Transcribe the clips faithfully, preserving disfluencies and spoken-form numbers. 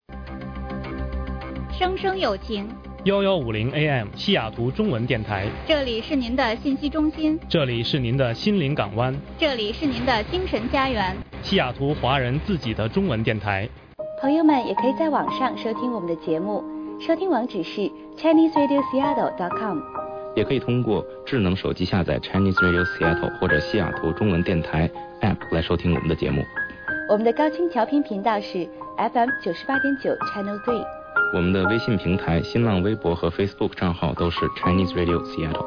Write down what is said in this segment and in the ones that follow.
声声有情， 幺幺五零 A M 西雅图中文电台， 这里是您的信息中心， 这里是您的心灵港湾， 这里是您的精神家园， 西雅图华人自己的中文电台。 朋友们也可以在网上收听我们的节目，收听网址是 Chinese Radio Seattle dot com， 也可以通过智能手机下载 Chinese Radio Seattle 或者西雅图中文电台 App 来收听我们的节目。 我们的高清调频频道是 F M 九十八点九 Channel Three。 我们的微信平台、新浪微博和 Facebook 账号都是 Chinese Radio Seattle。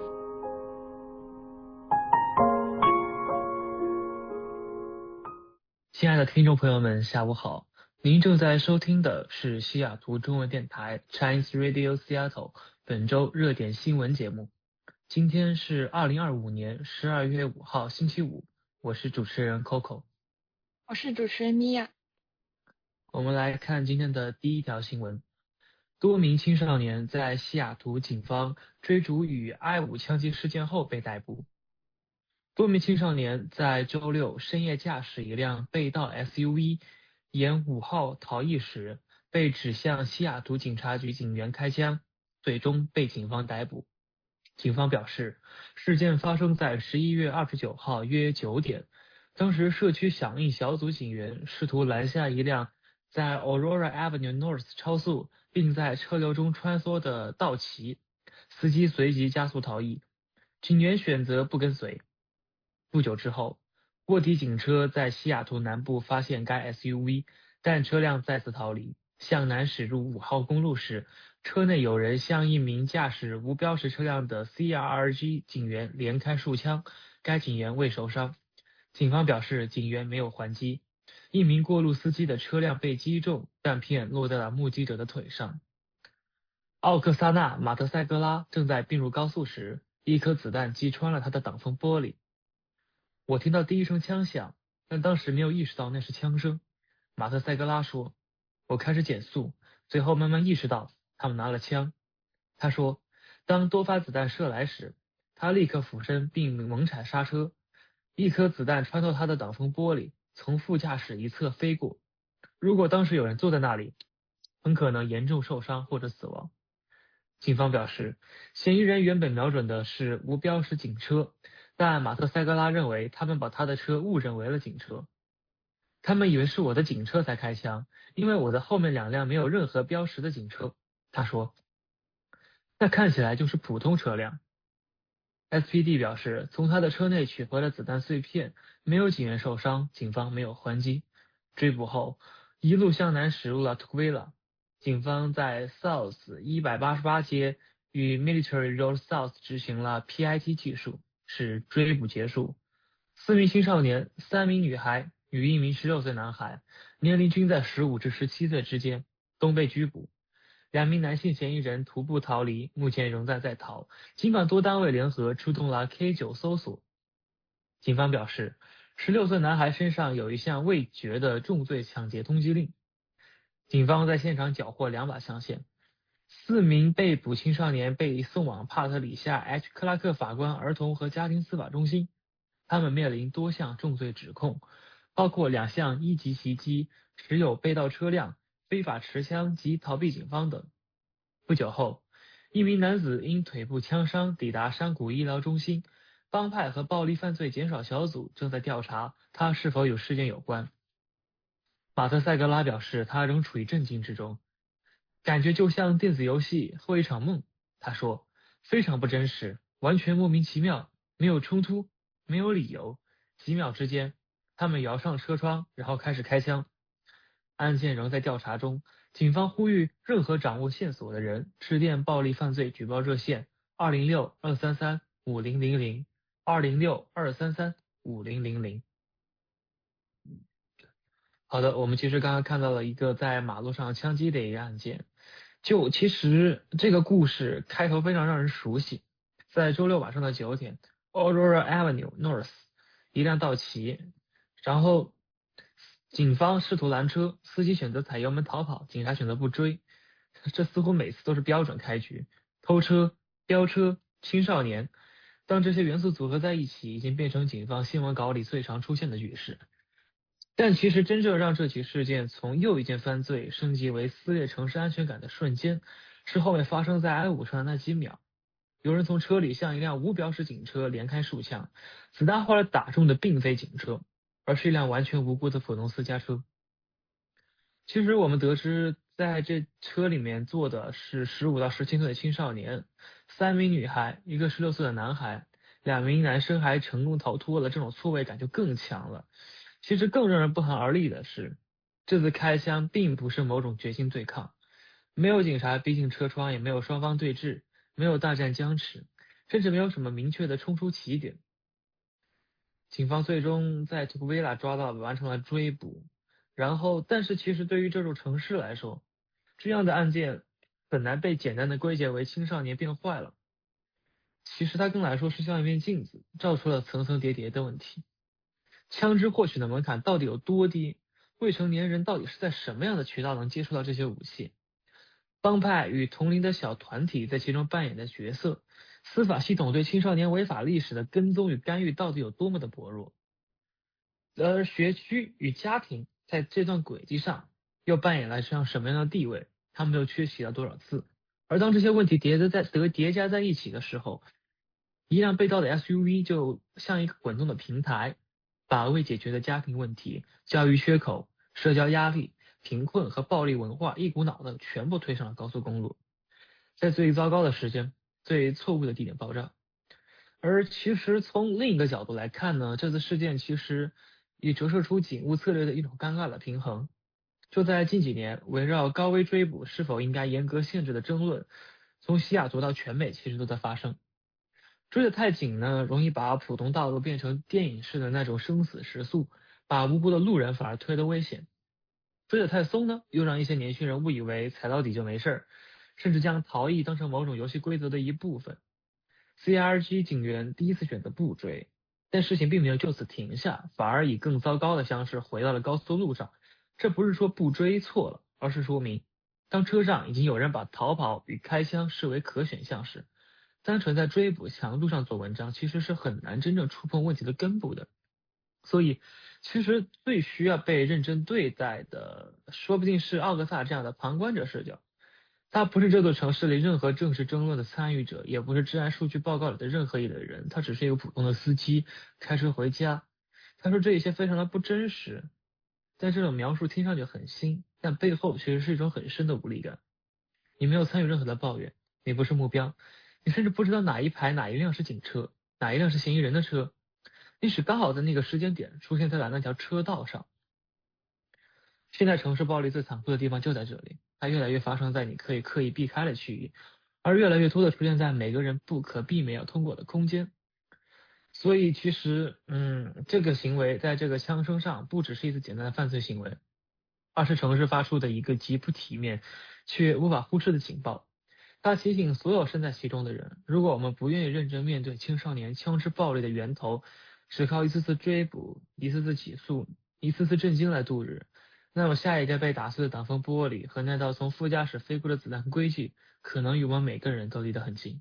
亲爱的听众朋友们，下午好！您正在收听的是西雅图中文电台 Chinese Radio Seattle 本周热点新闻节目。今天是二零二五年十二月五号星期五，我是主持人 Coco， 我是主持人米娅。 我们来看今天的第一条新闻。多名青少年在西雅图警方追逐与 I 五 枪击事件后被逮捕。多名青少年在周六深夜驾驶一辆被盗 S U V 沿五号逃逸时，被指向西雅图警察局警员开枪，最终被警方逮捕。警方表示，事件发生在十一月二十九号约九点，当时社区响应小组警员试图拦下一辆在 Aurora Avenue North 超速并在车流中穿梭的道奇，司机随即加速逃逸，警员选择不跟随。不久之后，卧底警车在西雅图南部发现该 S U V， 但车辆再次逃离，向南驶入五号公路时，车内有人向一名驾驶无标识车辆的 C R R G 警员连开数枪，该警员未受伤。警方表示，警员没有还击。一名过路司机的车辆被击中，弹片落在了目击者的腿上。奥克萨纳·马特塞格拉正在并入高速时，一颗子弹击穿了他的挡风玻璃。我听到第一声枪响，但当时没有意识到那是枪声。马特塞格拉说，我开始减速，最后慢慢意识到他们拿了枪。他说，当多发子弹射来时，他立刻俯身并猛踩刹车，一颗子弹穿透他的挡风玻璃，从副驾驶一侧飞过。如果当时有人坐在那里，很可能严重受伤或者死亡。警方表示，嫌疑人原本瞄准的是无标识警车，但马特塞格拉认为他们把他的车误认为了警车。他们以为是我的警车才开枪，因为我的后面两辆没有任何标识的警车。他说，那看起来就是普通车辆。S P D 表示，从他的车内取回了子弹碎片，没有警员受伤，警方没有还击。追捕后，一路向南驶入了 Tukwila。警方在 South 一百八十八街与 Military Road South 执行了 P I T 技术，使追捕结束。四名青少年，三名女孩与一名十六岁男孩，年龄均在十五至十七岁之间，都被拘捕。两名男性嫌疑人徒步逃离，目前仍在在逃，尽管多单位联合出动了 K 九 搜索。警方表示，十六岁男孩身上有一项未决的重罪抢劫通缉令。警方在现场缴获两把枪械。四名被捕青少年被送往帕特里夏 H 克拉克法官儿童和家庭司法中心，他们面临多项重罪指控，包括两项一级袭击、持有被盗车辆、非法持枪及逃避警方等。不久后，一名男子因腿部枪伤抵达山谷医疗中心，帮派和暴力犯罪减少小组正在调查他是否与事件有关。马特塞格拉表示，他仍处于震惊之中，感觉就像电子游戏或一场梦。他说，非常不真实，完全莫名其妙，没有冲突，没有理由。几秒之间，他们摇上车窗，然后开始开枪。案件仍在调查中，警方呼吁任何掌握线索的人致电暴力犯罪举报热线二零六二三三五零零零 二零六二三三五零零零。好的，我们其实刚刚看到了一个在马路上枪击的一个案件。就其实这个故事开头非常让人熟悉，在周六晚上的九点 Aurora Avenue North 一辆道奇，然后警方试图拦车，司机选择踩油门逃跑，警察选择不追。这似乎每次都是标准开局，偷车、飙车、青少年，当这些元素组合在一起，已经变成警方新闻稿里最常出现的句式。 但其实真正让这起事件从又一件犯罪升级为撕裂城市安全感的瞬间，是后面发生在 I 五 上的那几秒。有人从车里向一辆无标识警车连开数枪，子弹后来打中的并非警车，而是一辆完全无辜的普通私家车。其实我们得知，在这车里面坐的是十五到十七岁的青少年，三名女孩，一个十六岁的男孩，两名男生还成功逃脱了，这种错位感就更强了。其实更让人不寒而栗的是，这次开枪并不是某种决心对抗，没有警察逼近车窗，也没有双方对峙，没有大战僵持，甚至没有什么明确的冲出起点。警方最终在图维拉抓到，完成了追捕。然后，但是其实对于这座城市来说，这样的案件很难被简单的归结为青少年变坏了。其实它更来说是像一面镜子，照出了层层叠叠的问题。枪支获取的门槛到底有多低？未成年人到底是在什么样的渠道能接触到这些武器？帮派与同龄的小团体在其中扮演的角色，司法系统对青少年违法历史的跟踪与干预到底有多么的薄弱？而学区与家庭在这段轨迹上又扮演了这样什么样的地位？他们又缺席了多少次？而当这些问题叠加在得叠加在一起的时候，一辆被盗的 S U V 就像一个滚动的平台，把未解决的家庭问题、教育缺口、社交压力、贫困和暴力文化一股脑的全部推上了高速公路，在最糟糕的时间、最错误的地点爆炸。而其实从另一个角度来看呢，这次事件其实也折射出警务策略的一种尴尬的平衡。就在近几年，围绕高危追捕是否应该严格限制的争论，从西雅图到全美其实都在发生。追得太紧呢，容易把普通道路变成电影式的那种生死时速，把无辜的路人反而推得危险。追得太松呢，又让一些年轻人误以为踩到底就没事儿，甚至将逃逸当成某种游戏规则的一部分。C R G 警员第一次选择不追，但事情并没有就此停下，反而以更糟糕的方式回到了高速路上。这不是说不追错了，而是说明当车上已经有人把逃跑与开枪视为可选项时，单纯在追捕强度上做文章其实是很难真正触碰问题的根部的。所以其实最需要被认真对待的，说不定是奥格萨这样的旁观者视角。他不是这座城市里任何政治争论的参与者，也不是治安数据报告里的任何一类人，他只是一个普通的司机，开车回家。他说这一切非常的不真实，但这种描述听上去很新，但背后其实是一种很深的无力感。你没有参与任何的抱怨，你不是目标，你甚至不知道哪一排哪一辆是警车，哪一辆是嫌疑人的车，你只刚好在那个时间点出现在了那条车道上。现在城市暴力最残酷的地方就在这里，它越来越发生在你可以刻意避开的区域，而越来越多的出现在每个人不可避免要通过的空间。所以其实嗯，这个行为在这个枪声上不只是一次简单的犯罪行为，而是城市发出的一个极不体面却无法忽视的警报。它提醒所有身在其中的人，如果我们不愿意认真面对青少年枪支暴力的源头，只靠一次次追捕、一次次起诉、一次次震惊来度日，那么下一个被打碎的挡风玻璃和那道从副驾驶飞过的子弹轨迹，可能与我们每个人都离得很近。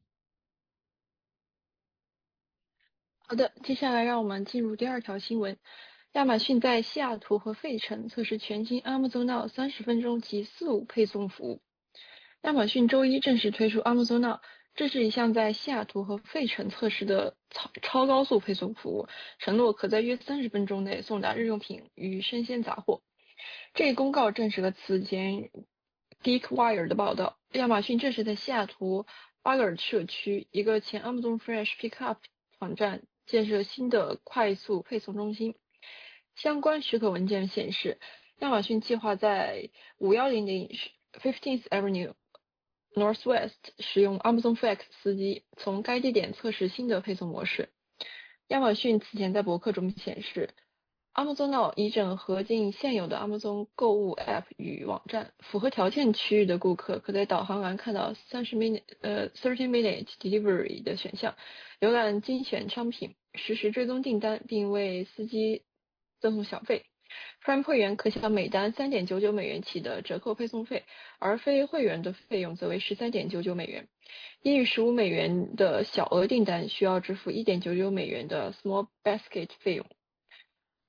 好的，接下来让我们进入第二条新闻。亚马逊在西雅图和费城测试全新 Amazon Now 三十分钟及四五配送服务。亚马逊周一正式推出 Amazon Now， 这是一项在西雅图和费城测试的超超高速配送服务，承诺可在约三十分钟内送达日用品与生鲜杂货。这一公告证实了此前 GeekWire 的报道，亚马逊正式在西雅图巴格尔社区一个前 Amazon Fresh Pickup 网站建设新的快速配送中心。相关许可文件显示，亚马逊计划在五一零零 fifteenth Avenue Northwest 使用 Amazon Flex 司机从该地点测试新的配送模式。亚马逊此前在博客中显示， Amazon Now 已整合进现有的 Amazon 购物 App 与网站，符合条件区域的顾客可在导航栏看到三十 minute 呃thirty minute delivery 的选项，浏览精选商品，实时追踪订单，并为司机赠送小费。Prime 会员可享每单 三点九九美元起的折扣配送费，而非会员的费用则为 十三点九九美元。低于十五美元的小额订单需要支付 一点九九美元的 Small Basket 费用。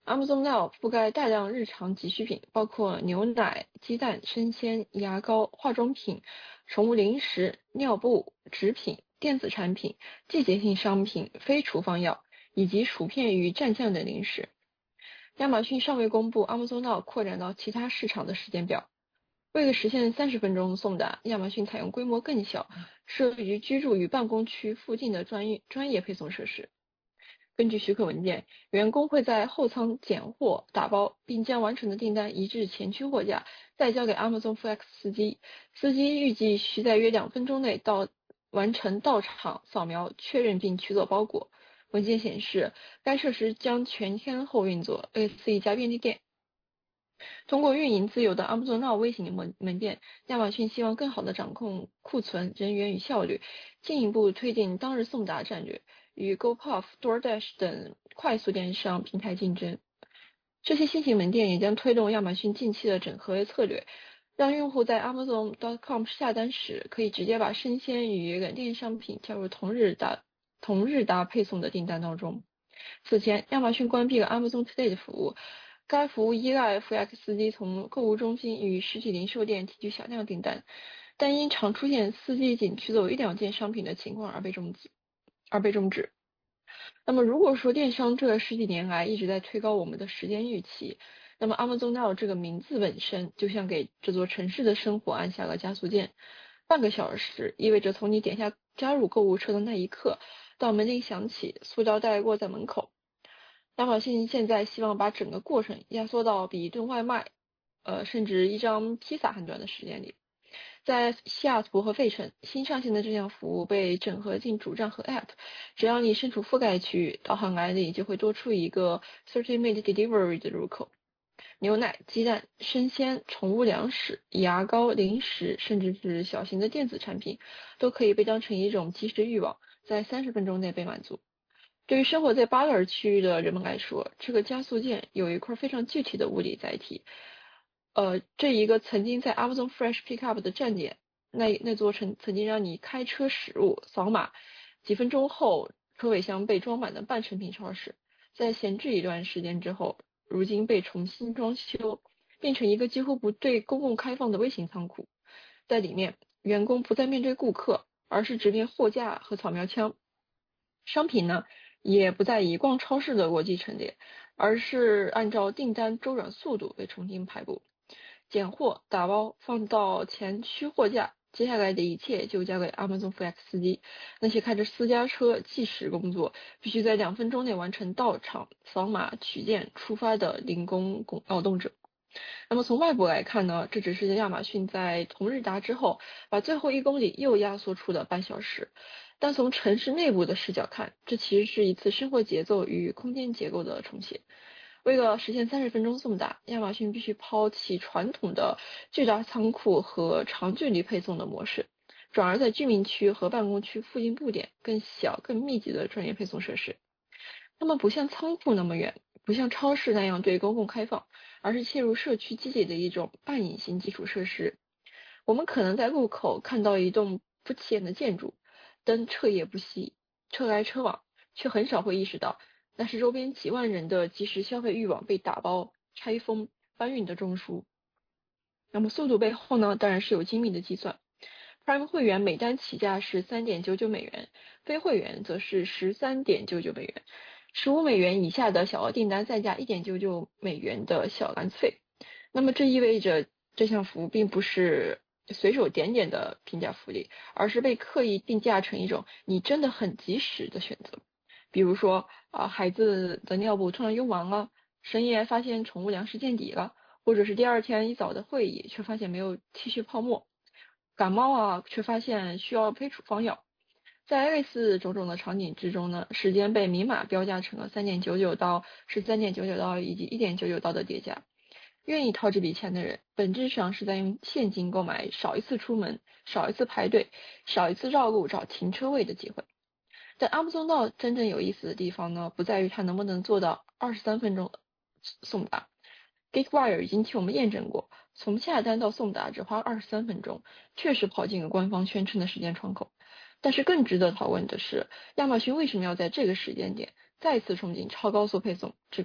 Amazon Now 覆盖大量日常急需品，包括牛奶、鸡蛋、生鲜、牙膏、化妆品、宠物零食、尿布、纸品、电子产品、季节性商品、非处方药以及薯片与蘸酱等零食。亚马逊尚未公布 Amazon Now 扩展到其他市场的时间表。为了实现三十分钟送达，亚马逊采用规模更小、设于居住与办公区附近的专业专业配送设施。根据许可文件，员工会在后舱拣货、打包，并将完成的订单移至前区货架，再交给 Amazon Flex 司机。司机预计需在约两分钟内到完成到场扫描、确认并取走包裹。文件显示，该设施将全天候运作，类似一家便利店。通过运营自有的 Amazon Now 微型门门店，亚马逊希望更好地掌控库存、人员与效率，进一步推进当日送达战略，与 GoPuff、DoorDash 等快速电商平台竞争。这些新型门店也将推动亚马逊近期的整合策略，让用户在 Amazon dot com 下单时，可以直接把生鲜与冷链商品加入同日达同日达配送的订单当中。此前，亚马逊关闭了 Amazon Today 的服务。该服务依赖 Flex 司机从购物中心与实体零售店提取小量订单，但因常出现司机仅取走一两件商品的情况而被终止。而被终止。那么如果说电商这十几年来一直在推高我们的时间预期，那么 Amazon Now 这个名字本身就像给这座城市的生活按下了加速键。半个小时意味着从你点下加入购物车的那一刻到门铃响起，塑料袋落在门口。亚马逊现在希望把整个过程压缩到比一顿外卖，呃，甚至一张披萨还短的时间里。在西雅图和费城，新上线的这项服务被整合进主站和 App， 只要你身处覆盖区，导航栏里就会多出一个三十 minute delivery 的入口。牛奶、鸡蛋、生鲜、宠物粮食、牙膏、零食，甚至是小型的电子产品，都可以被当成一种即时欲望，在三十分钟内被满足。对于生活在巴勒尔区域的人们来说，这个加速键有一块非常具体的物理载体。呃，这一个曾经在 Amazon Fresh Pickup 的站点，那那座曾曾经让你开车驶入、扫码，几分钟后车尾箱被装满的半成品超市，在闲置一段时间之后，如今被重新装修，变成一个几乎不对公共开放的微型仓库。在里面，员工不再面对顾客，而是直面货架和扫描枪。商品呢，也不再以逛超市的逻辑陈列，而是按照订单周转速度被重新排布。拣货、打包，放到前区货架，接下来的一切就交给 Amazon Flex 司机。那些开着私家车计时工作，必须在两分钟内完成到场、扫码、取件、出发的零工劳动者。那么从外部来看呢，这只是亚马逊在同日达之后，把最后一公里又压缩出了半小时。但从城市内部的视角看，这其实是一次生活节奏与空间结构的重写。为了实现三十分钟送达，亚马逊必须抛弃传统的巨大仓库和长距离配送的模式，转而在居民区和办公区附近布点更小、更密集的专业配送设施。它们不像仓库那么远，不像超市那样对公共开放，而是切入社区基地的一种半隐形基础设施。我们可能在路口看到一栋不起眼的建筑，灯彻夜不熄，车来车往，却很少会意识到那是周边几万人的即时消费欲望被打包、拆封、搬运的中枢。那么速度背后呢，当然是有精密的计算。Prime 会员每单起价是 三点九九美元，非会员则是 十三点九九美元。十五美元以下的小额订单再加 一点九九美元的小篮子费。那么这意味着这项服务并不是随手点点的平价福利，而是被刻意定价成一种你真的很及时的选择。比如说啊、呃，孩子的尿布突然用完了，深夜发现宠物粮食见底了，或者是第二天一早的会议却发现没有 T 恤泡沫，感冒啊却发现需要非处方药。在类似种种的场景之中呢，时间被明码标价成了 三点九九刀、十三点九九刀以及 一点九九刀的叠加。愿意掏这笔钱的人，本质上是在用现金购买少一次出门、少一次排队、少一次绕路找停车位的机会。但 Amazon Now 真正有意思的地方呢，不在于它能不能做到二十三分钟送达。GeekWire 已经替我们验证过，从下单到送达只花二十三分钟，确实跑进了官方宣称的时间窗口。但是更值得讨论的是，亚马逊为什么要在这个时间点再次冲进超高速配送这个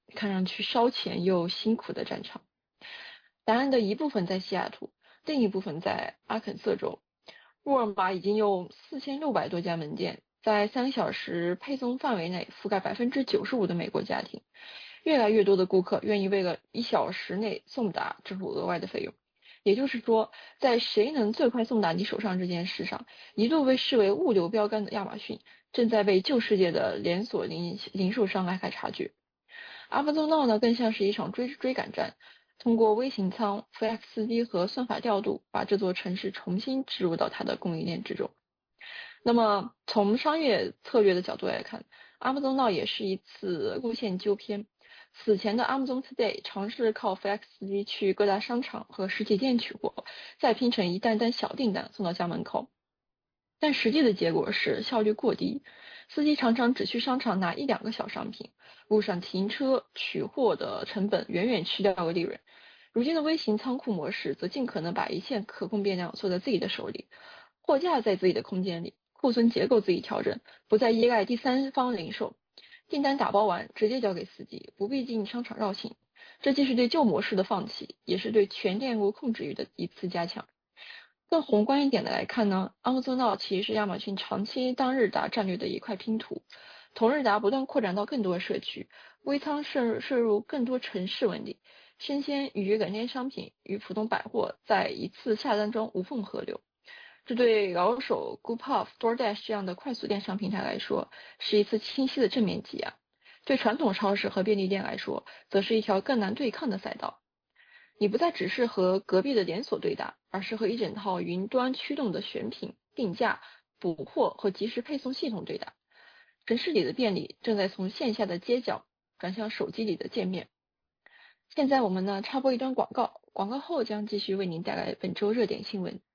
看上去烧钱又辛苦的战场。答案的一部分在西雅图，另一部分在阿肯色州。沃尔玛已经有四千六百多家门店，在三个小时配送范围内覆盖百分之九十五的美国家庭。越来越多的顾客愿意为了一小时内送达支付额外的费用。也就是说，在谁能最快送达你手上这件事上，一度被视为物流标杆的亚马逊，正在被旧世界的连锁零零售商拉开差距。Amazon Now 呢，更像是一场追追赶战，通过微型仓、Flex 司机和算法调度，把这座城市重新植入到它的供应链之中。那么，从商业策略的角度来看， Amazon Now 也是一次路线纠偏。此前的 Amazon Today 尝试靠 Flex 司机去各大商场和实体店取货，再拼成一单单小订单送到家门口。但实际的结果是效率过低，司机常常只去商场拿一两个小商品，路上停车取货的成本远远吃掉了利润。如今的微型仓库模式则尽可能把一切可控变量做在自己的手里，货架在自己的空间里，库存结构自己调整，不再依赖第三方零售。订单打包完直接交给司机，不必进商场绕行。这既是对旧模式的放弃，也是对全链路控制域的一次加强。更宏观一点的来看呢， Amazon Now 其实是亚马逊长期当日达战略的一块拼图。同日达不断扩展到更多社区，微仓摄摄入更多城市纹理，生鲜与冷链商品与普通百货在一次下单中无缝合流。这对老手 Goodpuff、DoorDash 这样的快速电商平台来说，是一次清晰的正面挤压；对传统超市和便利店来说，则是一条更难对抗的赛道。你不再只是和隔壁的连锁对打，而是和一整套云端驱动的选品、定价、补货和即时配送系统对打。城市里的便利正在从线下的街角转向手机里的界面。现在我们呢插播一段广告，广告后将继续为您带来本周热点新闻。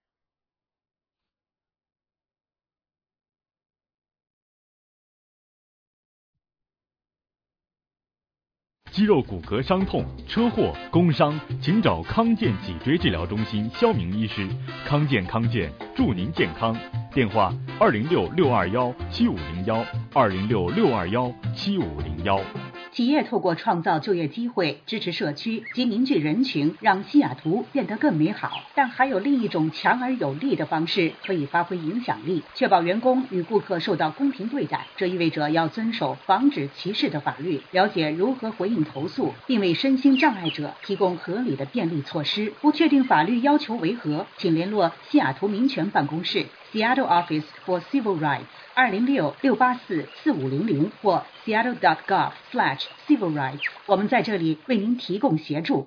肌肉骨骼伤痛、车祸、工伤，请找康健脊椎治疗中心肖明医师。康健康健，祝您健康。电话：二零六六二幺七五零幺，二零六六二幺七五零幺。 企业透过创造就业机会，支持社区及凝聚人群，让西雅图变得更美好。但还有另一种强而有力的方式可以发挥影响力，确保员工与顾客受到公平对待。这意味着要遵守防止歧视的法律，了解如何回应投诉，并为身心障碍者提供合理的便利措施。不确定法律要求为何，请联络西雅图民权办公室 Seattle Office for Civil Rights。二零六六八四四五零零或 seattle dot gov slash civil rights， 我们在这里为您提供协助。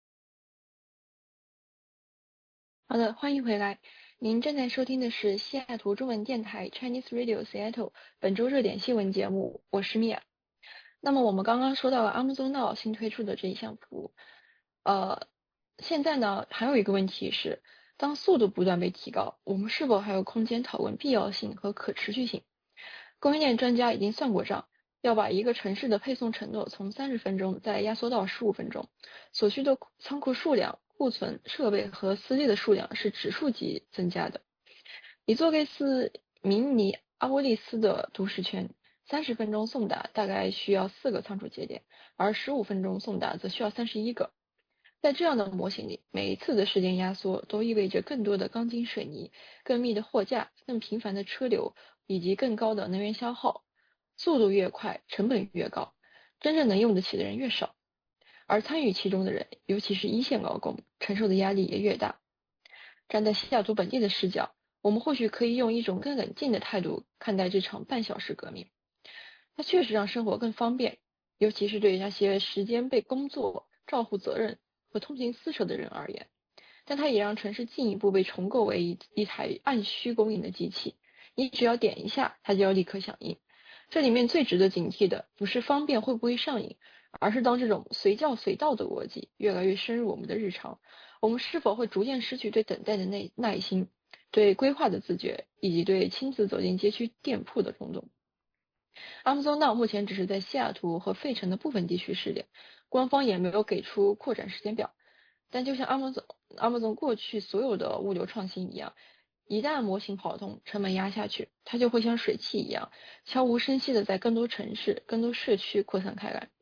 好的，欢迎回来。您正在收听的是西雅图中文电台 Chinese Radio Seattle 本周热点新闻节目，我是米娅。那么我们刚刚说到了 Amazon Now 新推出的这一项服务，呃，现在呢还有一个问题是，当速度不断被提高，我们是否还有空间讨论必要性和可持续性？供应链专家已经算过账，要把一个城市的配送承诺从三十分钟再压缩到十五分钟，所需的仓库数量、库存、设备和司机的数量是指数级增加的。一座类似明尼阿波利斯的都市圈，三十分钟送达大概需要四个仓储节点，而十五分钟送达则需要三十一个。在这样的模型里，每一次的时间压缩都意味着更多的钢筋水泥、更密的货架、更频繁的车流以及更高的能源消耗。速度越快，成本越高，真正能用得起的人越少，而参与其中的人，尤其是一线劳工，承受的压力也越大。站在西雅图本地的视角，我们或许可以用一种更冷静的态度看待这场半小时革命。它确实让生活更方便，尤其是对那些时间被工作、照护责任和通勤厮守的人而言，但它也让城市进一步被重构为一一台按需供应的机器，你只要点一下，它就要立刻响应。这里面最值得警惕的不是方便会不会上瘾，而是当这种随叫随到的逻辑越来越深入我们的日常，我们是否会逐渐失去对等待的耐耐心、对规划的自觉，以及对亲自走进街区店铺的冲动。Amazon Now 目前只是在西雅图和费城的部分地区试点，官方也没有给出扩展时间表。但就像 Amazon Amazon 过去所有的物流创新一样，一旦模型跑通，成本压下去，它就会像水汽一样，悄无声息的在更多城市、更多社区扩散开来。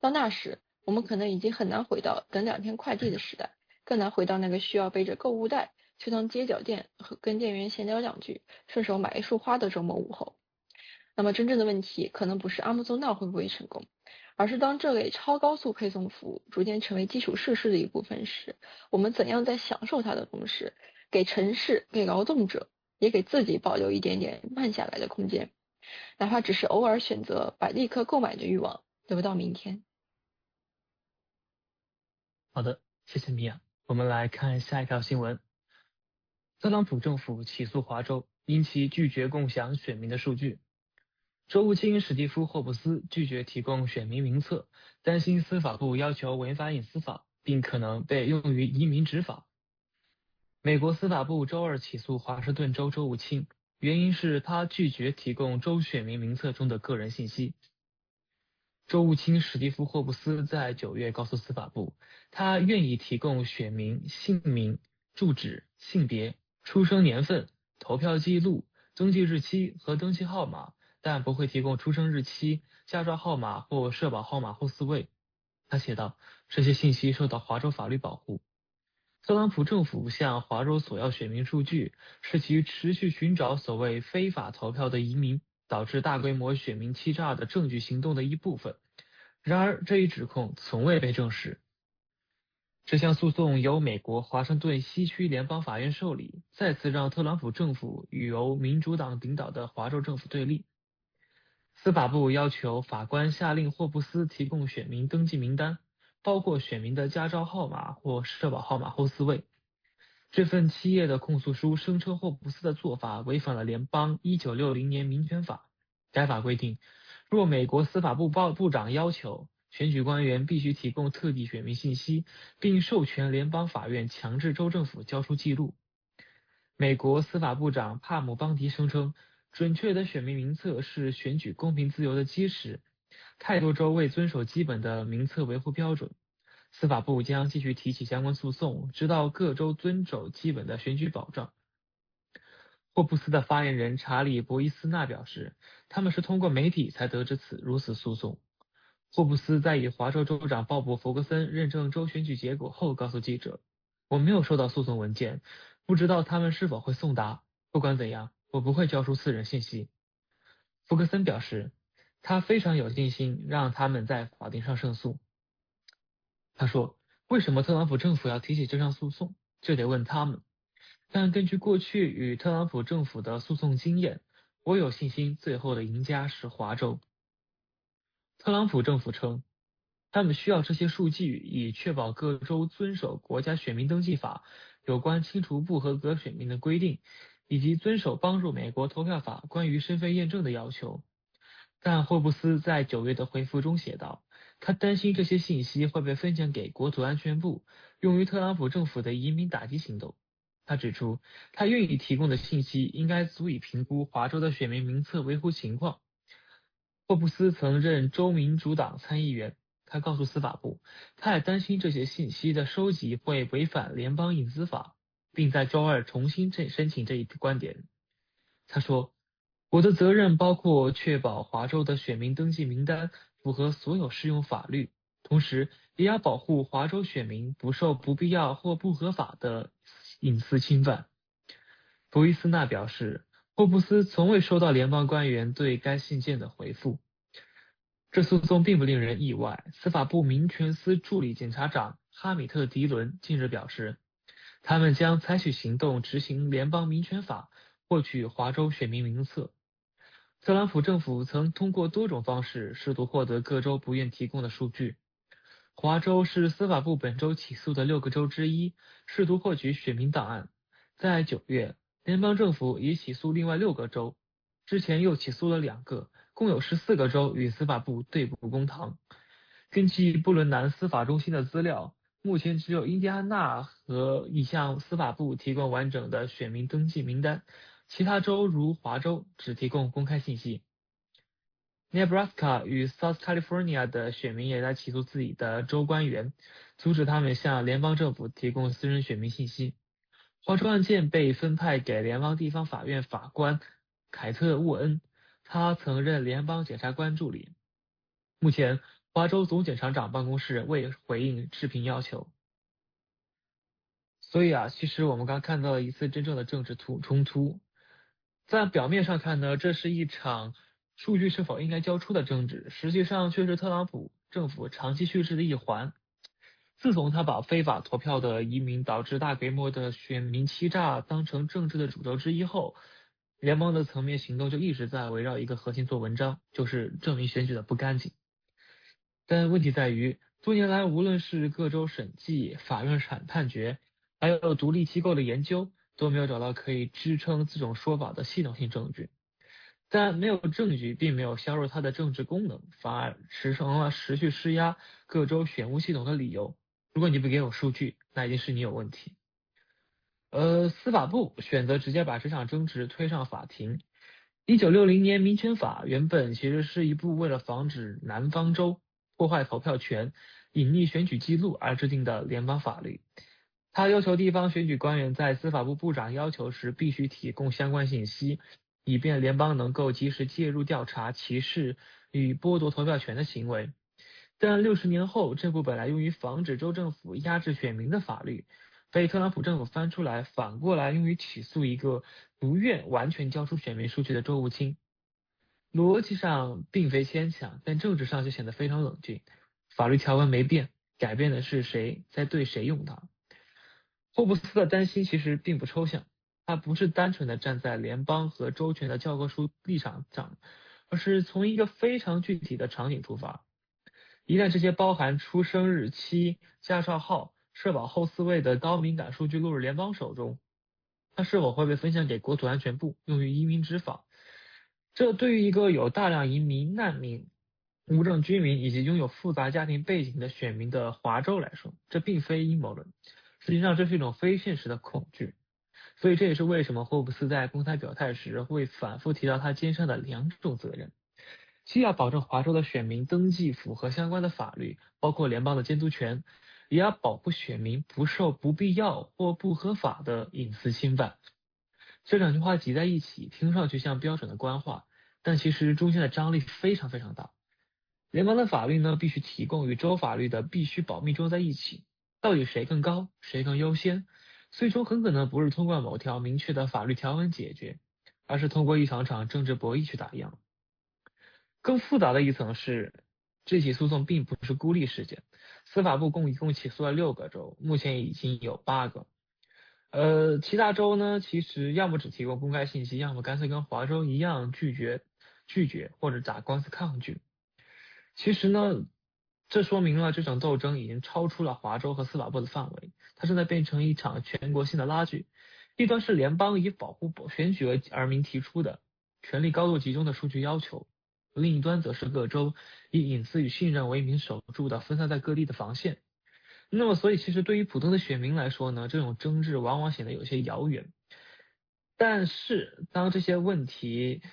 到那时，我们可能已经很难回到等两天快递的时代，更难回到那个需要背着购物袋去趟街角店和跟店员闲聊两句，顺手买一束花的周末午后。那么真正的问题可能不是 Amazon Now 会不会成功，而是当这类超高速配送服务逐渐成为基础设施的一部分时，我们怎样在享受它的同时，给城市、给劳动者，也给自己保留一点点慢下来的空间，哪怕只是偶尔选择把立刻购买的欲望留到明天。 好的，谢谢米娅。我们来看下一条新闻。特朗普政府起诉华州，因其拒绝共享选民的数据。州务卿史蒂夫·霍布斯拒绝提供选民名册，担心司法部要求违反隐私法，并可能被用于移民执法。美国司法部周二起诉华盛顿州州务卿，原因是他拒绝提供州选民名册中的个人信息。州务卿史蒂夫·霍布斯在九月告诉司法部，他愿意提供选民姓名、住址、性别、出生年份、投票记录、登记日期和登记号码，但不会提供出生日期、驾照号码或社保号码后四位。他写道，这些信息受到华州法律保护。特朗普政府向华州索要选民数据，是其持续寻找所谓非法投票的移民导致大规模选民欺诈的证据行动的一部分。然而，这一指控从未被证实。这项诉讼由美国华盛顿西区联邦法院受理，再次让特朗普政府与由民主党领导的华州政府对立。司法部要求法官下令霍布斯提供选民登记名单，包括选民的驾照号码或社保号码后四位。这份七页的控诉书声称霍布斯的做法违反了联邦一九六零年民权法。该法规定，若美国司法部部长要求，选举官员必须提供特地选民信息，并授权联邦法院强制州政府交出记录。美国司法部长帕姆邦迪声称，准确的选民名册是选举公平自由的基石。太多州未遵守基本的名册维护标准。司法部将继续提起相关诉讼，直到各州遵守基本的选举保障。霍布斯的发言人查理·博伊斯纳表示，他们是通过媒体才得知此如此诉讼。霍布斯在与华州州长鲍勃·弗格森认证州选举结果后告诉记者，我没有收到诉讼文件，不知道他们是否会送达。不管怎样，我不会交出私人信息。弗格森表示，他非常有信心让他们在法庭上胜诉。他说，为什么特朗普政府要提起这项诉讼，就得问他们。但根据过去与特朗普政府的诉讼经验，我有信心最后的赢家是华州。特朗普政府称，他们需要这些数据以确保各州遵守国家选民登记法有关清除不合格选民的规定，以及遵守帮助美国投票法关于身份验证的要求。但霍布斯在九月的回复中写道，他担心这些信息会被分享给国土安全部，用于特朗普政府的移民打击行动。他指出，他愿意提供的信息应该足以评估华州的选民名册维护情况。霍布斯曾任州民主党参议员，他告诉司法部，他也担心这些信息的收集会违反联邦隐私法，并在周二重新申请这一观点。他说，我的责任包括确保华州的选民登记名单符合所有适用法律，同时也要保护华州选民不受不必要或不合法的隐私侵犯。博伊斯纳表示，霍布斯从未收到联邦官员对该信件的回复。这诉讼并不令人意外。司法部民权司助理检察长哈米特·迪伦近日表示，他们将采取行动执行联邦民权法，获取华州选民名册。特朗普政府曾通过多种方式试图获得各州不愿提供的数据。华州是司法部本周起诉的六个州之一，试图获取选民档案。在九月，联邦政府已起诉另外六个州，之前又起诉了两个，共有十四个州与司法部对簿公堂。根据布伦南司法中心的资料，目前只有印第安纳和已向司法部提供完整的选民登记名单，其他州如华州只提供公开信息。Nebraska 与 South California 的选民也在起诉自己的州官员，阻止他们向联邦政府提供私人选民信息。华州案件被分派给联邦地方法院法官凯特·沃恩，他曾任联邦检察官助理。目前， 华州总检察长办公室未回应置评要求。所以啊，其实我们刚看到了一次真正的政治突冲突。在表面上看呢，这是一场数据是否应该交出的争执，实际上却是特朗普政府长期叙事的一环。自从他把非法投票的移民导致大规模的选民欺诈当成政治的主轴之一后，联邦的层面行动就一直在围绕一个核心做文章，就是证明选举的不干净。但问题在于，多年来无论是各州审计、法院审判决，还有独立机构的研究，都没有找到可以支撑这种说法的系统性证据。但没有证据并没有削弱它的政治功能，反而持成了持续施压各州选务系统的理由。如果你不给我数据，那一定是你有问题。呃，司法部选择直接把这场争执推上法庭。一九六零年民权法原本其实是一部为了防止南方州破坏投票权、隐匿选举记录而制定的联邦法律。它要求地方选举官员在司法部部长要求时必须提供相关信息，以便联邦能够及时介入调查歧视与剥夺投票权的行为。但六十年后，这部本来用于防止州政府压制选民的法律，被特朗普政府翻出来，反过来用于起诉一个不愿完全交出选民数据的州务卿。逻辑上并非牵强，但政治上就显得非常冷峻。法律条文没变，改变的是谁在对谁用它。霍布斯的担心其实并不抽象，他不是单纯的站在联邦和州权的教科书立场上，而是从一个非常具体的场景出发。一旦这些包含出生日期、驾照号、社保后四位的高敏感数据落入联邦手中，它是否会被分享给国土安全部用于移民执法？这对于一个有大量移民、难民、无证居民以及拥有复杂家庭背景的选民的华州来说，这并非阴谋论，实际上这是一种非现实的恐惧。所以这也是为什么霍布斯在公开表态时会反复提到他肩上的两种责任，既要保证华州的选民登记符合相关的法律，包括联邦的监督权，也要保护选民不受不必要或不合法的隐私侵犯。这两句话挤在一起，听上去像标准的官话，但其实中间的张力非常非常大。联邦的法律呢，必须提供与州法律的必须保密装在一起，到底谁更高，谁更优先，最终很可能不是通过某条明确的法律条文解决，而是通过一场场政治博弈去打样。更复杂的一层是，这起诉讼并不是孤立事件，司法部共一共起诉了六个州，目前已经有八个。呃，其他州呢，其实要么只提供公开信息，要么干脆跟华州一样拒绝拒绝或者打官司抗拒。其实呢，这说明了这场斗争已经超出了华州和司法部的范围，它正在变成一场全国性的拉锯。一端是联邦以保护选举而名提出的权力高度集中的数据要求，另一端则是各州以隐私与信任为名守住的分散在各地的防线。那么所以其实对于普通的选民来说呢，这种争执往往显得有些遥远。但是当这些问题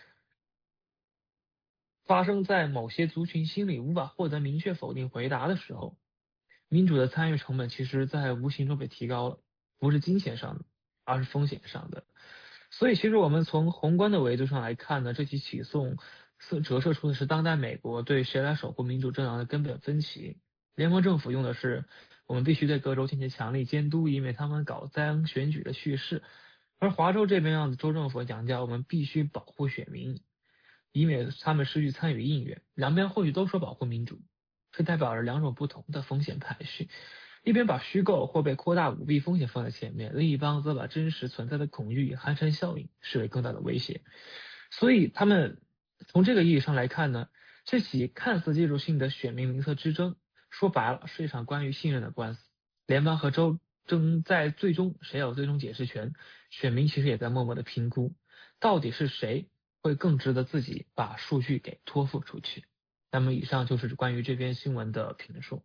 发生在某些族群心里无法获得明确否定回答的时候，民主的参与成本其实在无形中被提高了，不是金钱上的，而是风险上的。所以其实我们从宏观的维度上来看呢，这起起诉折射出的是当代美国对谁来守护民主正当的根本分歧。联邦政府用的是我们必须对各州进行强力监督，以免他们搞脏选举的叙事，而华州这边让州政府强调我们必须保护选民，以免他们失去参与意愿。两边或许都说保护民主，这代表着两种不同的风险排序，一边把虚构或被扩大舞弊风险放在前面，另一方则把真实存在的恐惧与寒蝉效应视为更大的威胁。所以他们从这个意义上来看呢，这起看似技术性的选民名册之争，说白了是一场关于信任的官司。联邦和州争在最终谁有最终解释权，选民其实也在默默的评估，到底是谁会更值得自己把数据给托付出去。那么以上就是关于这篇新闻的评述。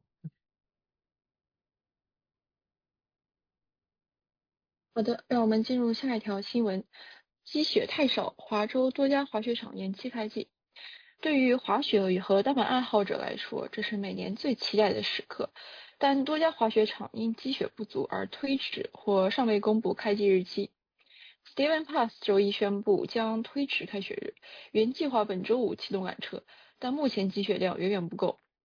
好的，让我们进入下一条新闻。积雪太少，华州多家滑雪场延期开季。对于滑雪和单板爱好者来说，这是每年最期待的时刻。但多家滑雪场因积雪不足而推迟或尚未公布开季日期。Steven Pass 周一宣布将推迟开雪日，原计划本周五启动缆车，但目前积雪量远远不够。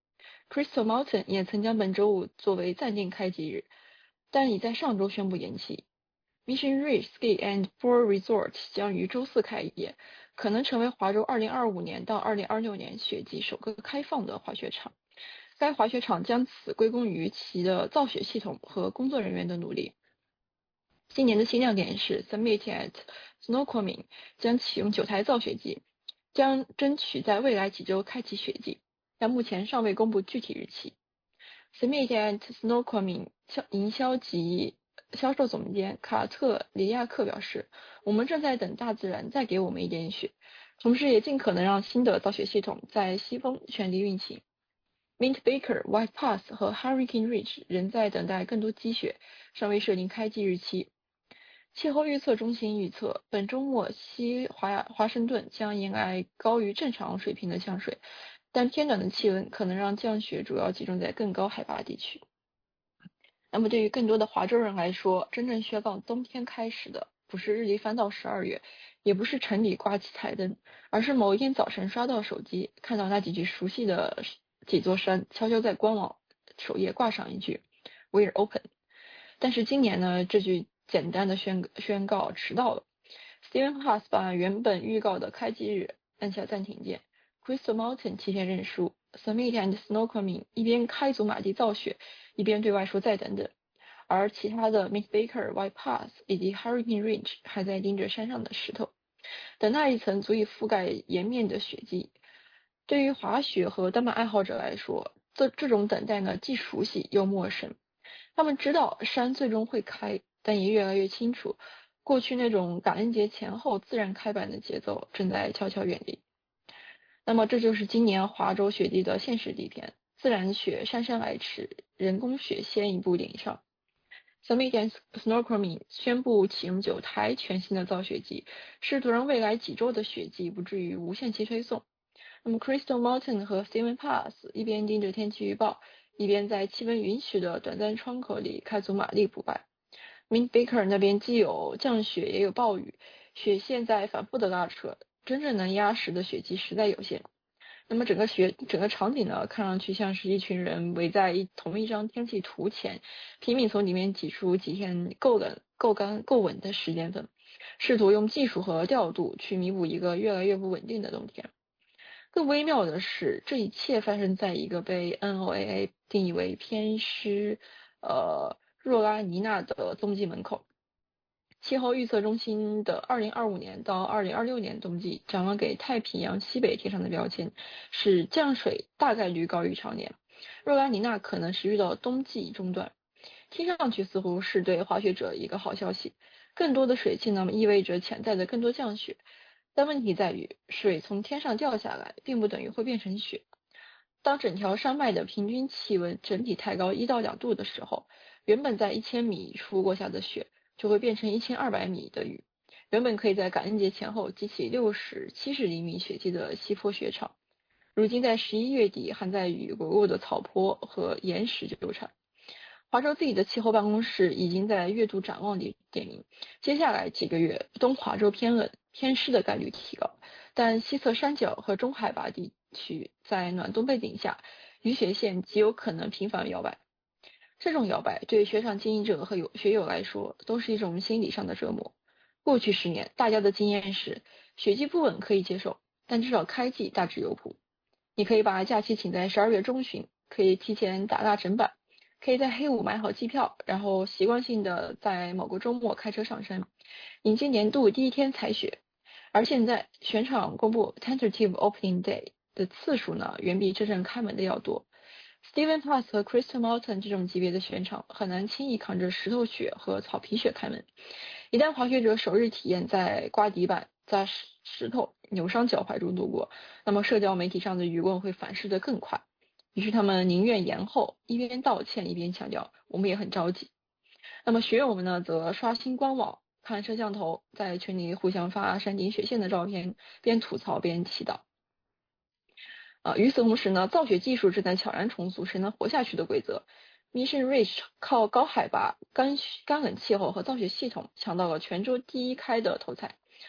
Crystal Mountain 也曾将本周五作为暂定开机日，但已在上周宣布延期。Mission Ridge Ski and Sport Resort 将于周四开业，可能成为华州二零二五年到二零二六年雪季首个开放的滑雪场。该滑雪场将此归功于其的造雪系统和工作人员的努力。今年的新亮点是 Summit at Snoqualmie 将启用九台造雪机，将争取在未来几周开启雪季，但目前尚未公布具体日期。Summit at Snoqualmie 营销及销售总监卡特里亚克表示，我们正在等大自然再给我们一点雪，同时也尽可能让新的造雪系统在西风全力运行。Mint Baker、White Pass 和 Hurricane Ridge 仍在等待更多积雪，尚未设定开季日期。气候预测中心预测，本周末西华华盛顿将迎来高于正常水平的降水，但偏暖的气温可能让降雪主要集中在更高海拔地区。那么对于更多的华州人来说，真正宣告冬天开始的不是日历翻到十二月，也不是城里挂起彩灯，而是某一天早晨刷到手机，看到那几句熟悉的几座山悄悄在官网首页挂上一句 We're open。 但是今年呢，这句简单的宣宣告迟到了。 Steven Pass 把原本预告的开机日按下暂停键， Crystal Mountain 提前认输， Summit and Snoqualmie 一边开足马力造雪，一边对外说再等等，而其他的 Mint Baker、White Pass 以及 Hurricane Ridge 还在盯着山上的石头，等那一层足以覆盖岩面的雪季。对于滑雪和单板爱好者来说，这这种等待呢，既熟悉又陌生。他们知道山最终会开，但也越来越清楚，过去那种感恩节前后自然开板的节奏正在悄悄远离。那么这就是今年华州雪季的现实底片，自然雪姗姗来迟，人工雪先一步顶上。Summit and Snoqualmie 宣布启用九台全新的造雪机，试图让未来几周的雪季不至于无限期推送。那么 Crystal Mountain 和 Steven Pass 一边盯着天气预报，一边在气温允许的短暂窗口里开足马力补败。Mint Baker 那边既有降雪也有暴雨，雪线在反复的拉扯，真正能压实的雪季实在有限。那么整个雪整个场景呢，看上去像是一群人围在一同一张天气图前，拼命从里面挤出几天够冷、够干、够稳的时间份，试图用技术和调度去弥补一个越来越不稳定的冬天。更微妙的是，这一切发生在一个被 N O A A 定义为偏湿呃若拉尼娜的冬季门口。气候预测中心的二零二五年到二零二六年冬季展望给太平洋西北贴上的标签是降水大概率高于常年，若拉尼娜可能是遇到冬季中断。听上去似乎是对滑雪者一个好消息，更多的水汽呢意味着潜在的更多降雪，但问题在于水从天上掉下来并不等于会变成雪。当整条山脉的平均气温整体抬高一到两度的时候，原本在一千米处落下的雪就会变成一千二百米的雨。原本可以在感恩节前后激起六十、七十厘米雪季的西坡雪场，如今在十一月底还在与裸露的草坡和岩石纠缠。华州自己的气候办公室已经在月度展望里点名，接下来几个月东华州偏冷偏湿的概率提高，但西侧山脚和中海拔地区在暖冬背景下，雨雪线极有可能频繁摇摆。这种摇摆对雪场经营者和有雪友来说都是一种心理上的折磨。过去十年大家的经验是，雪季不稳可以接受，但至少开季大致有谱。你可以把假期请在十二月中旬，可以提前打蜡整板，可以在黑五买好机票，然后习惯性的在某个周末开车上山，迎接年度第一天踩雪。而现在雪场公布 tentative opening day 的次数呢，远比真正开门的要多。Steven Pass 和 Crystal Mountain 这种级别的雪场很难轻易扛着石头雪和草皮雪开门。一旦滑雪者首日体验在刮底板、在石头、扭伤脚踝中度过，那么社交媒体上的舆论会反噬得更快。于是他们宁愿延后，一边道歉一边强调我们也很着急。那么学友们呢，则刷新官网，看摄像头，在群里互相发山顶雪线的照片，边吐槽边祈祷。呃，与此同时呢，造雪技术正在悄然重塑谁能活下去的规则。Mission Ridge 靠高海拔、干干冷气候和造雪系统抢到了全州第一开的头彩。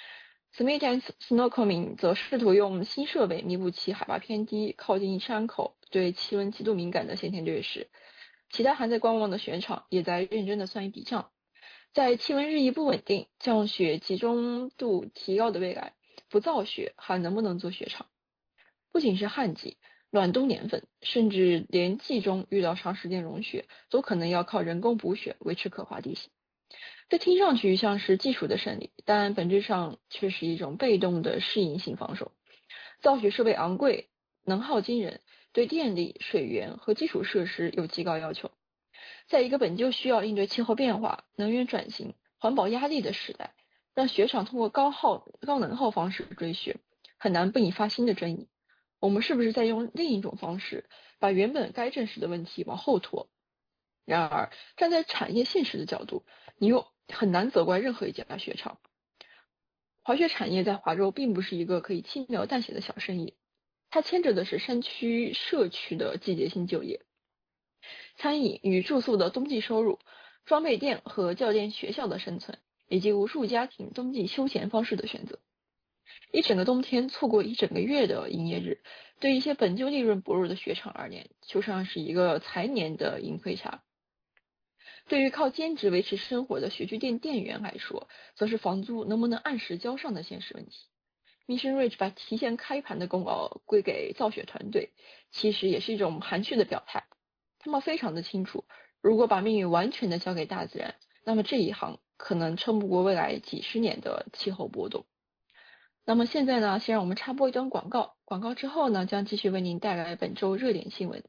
Smith and Snoqualmie 则试图用新设备弥补其海拔偏低、靠近山口、对气温极度敏感的先天劣势。其他还在观望的雪场也在认真的算一笔账。在气温日益不稳定、降雪集中度提高的未来，不造雪还能不能做雪场？不仅是旱季、暖冬年份，甚至连季中遇到长时间融雪，都可能要靠人工补雪维持可滑地形。这听上去像是技术的胜利，但本质上却是一种被动的适应性防守。造雪设备昂贵，能耗惊人，对电力、水源和基础设施有极高要求。在一个本就需要应对气候变化、能源转型、环保压力的时代，让雪场通过高耗、高能耗方式追雪，很难不引发新的争议。我们是不是在用另一种方式，把原本该正视的问题往后拖？然而，站在产业现实的角度，你又很难责怪任何一家雪场。滑雪产业在华州并不是一个可以轻描淡写的小生意，它牵着的是山区社区的季节性就业。餐饮与住宿的冬季收入，装备店和教练学校的生存，以及无数家庭冬季休闲方式的选择。一整个冬天错过一整个月的营业日，对一些本就利润薄弱的雪场而言，就像是一个财年的盈亏差。对于靠兼职维持生活的雪具店店员来说，则是房租能不能按时交上的现实问题。Mission Ridge 把提前开盘的功劳归给造雪团队，其实也是一种含蓄的表态。他们非常的清楚，如果把命运完全的交给大自然，那么这一行可能撑不过未来几十年的气候波动。那么现在呢，先让我们插播一段广告，广告之后呢，将继续为您带来本周热点新闻。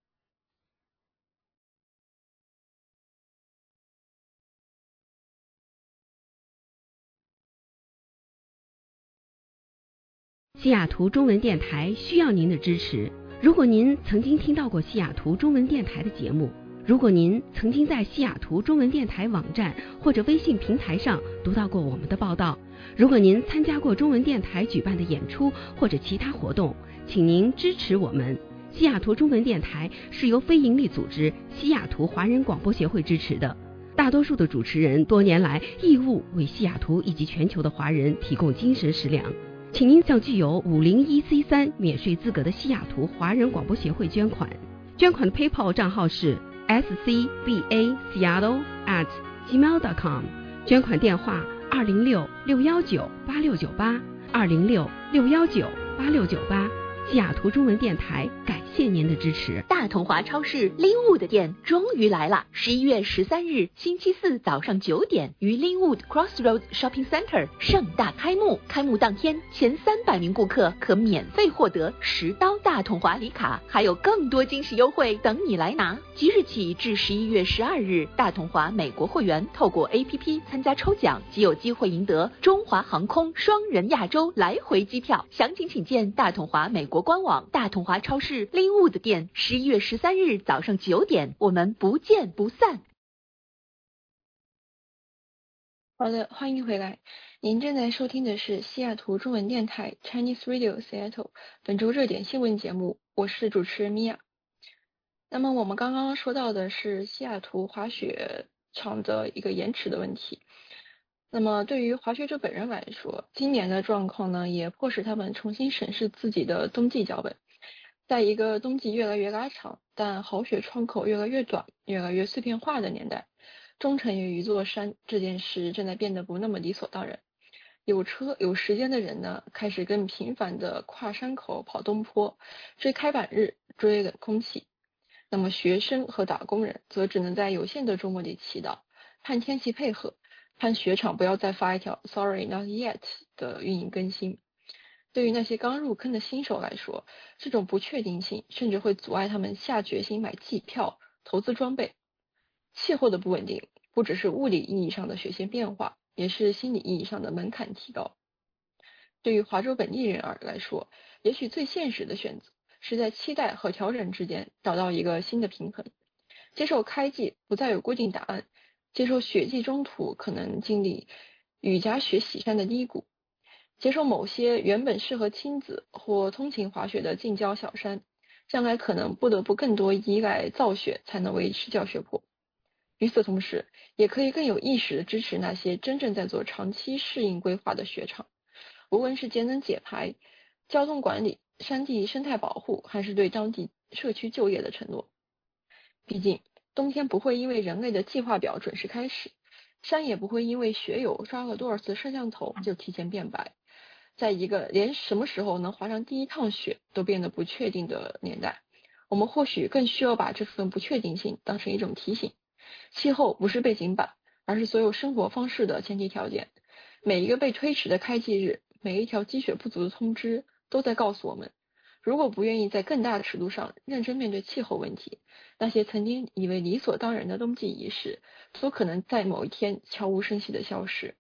西雅图中文电台需要您的支持。如果您曾经听到过西雅图中文电台的节目，如果您曾经在西雅图中文电台网站或者微信平台上读到过我们的报道，如果您参加过中文电台举办的演出或者其他活动，请您支持我们。西雅图中文电台是由非营利组织西雅图华人广播协会支持的，大多数的主持人多年来义务为西雅图以及全球的华人提供精神食粮。请您向具有五零一 C 三 免税资格的西雅图华人广播协会捐款，捐款的 PayPal 账号是 s c b a seattle at gmail dot com， 捐款电话二零六六一九八六九八二零六六一九八六九八。西雅图中文电台感谢您的支持。 大同华超市 Linwood 店终于来了！十一月十三日星期四早上九点，于 Linwood Crossroads Shopping Center 盛大开幕。开幕当天，前三百名顾客可免费获得十刀大同华礼卡，还有更多惊喜优惠等你来拿。即日起至十一月十二日，大同华美国会员透过 A P P 参加抽奖，即有机会赢得中华航空双人亚洲来回机票。详情请见大同华美国官网。大同华超市 Linwood 店，十一月十三日早上九点，我们不见不散。 好的，欢迎回来。您正在收听的是西雅图中文电台 Chinese Radio Seattle 本周热点新闻节目，我是主持人米娅。那么我们刚刚说到的是西雅图滑雪场的一个延迟的问题。那么对于滑雪者本人来说，今年的状况呢，也迫使他们重新审视自己的冬季脚本。在一个冬季越来越拉长，但好雪窗口越来越短、越来越碎片化的年代，忠诚于一座山这件事正在变得不那么理所当然。有车有时间的人呢，开始更频繁的跨山口跑东坡，追开板日，追冷空气。那么学生和打工人则只能在有限的周末里祈祷，盼天气配合，盼雪场不要再发一条 Sorry not yet 的运营更新。对于那些刚入坑的新手来说，这种不确定性甚至会阻碍他们下决心买季票、投资装备。气候的不稳定不只是物理意义上的雪线变化，也是心理意义上的门槛提高。对于华州本地人而来说，也许最现实的选择是在期待和调整之间找到一个新的平衡，接受开季不再有固定答案，接受雪季中途可能经历雨夹雪洗山的低谷，接受某些原本适合亲子或通勤滑雪的近郊小山，将来可能不得不更多依赖造雪才能维持教学坡。与此同时，也可以更有意识地支持那些真正在做长期适应规划的雪场， 无论是节能减排、交通管理、山地生态保护，还是对当地社区就业的承诺。毕竟，冬天不会因为人类的计划表准时开始，山也不会因为雪友刷了多少次摄像头就提前变白。在一个连什么时候能滑上第一趟雪都变得不确定的年代，我们或许更需要把这份不确定性当成一种提醒。气候不是背景板，而是所有生活方式的前提条件。每一个被推迟的开季日，每一条积雪不足的通知，都在告诉我们，如果不愿意在更大的尺度上认真面对气候问题，那些曾经以为理所当然的冬季仪式，都可能在某一天悄无声息的消失。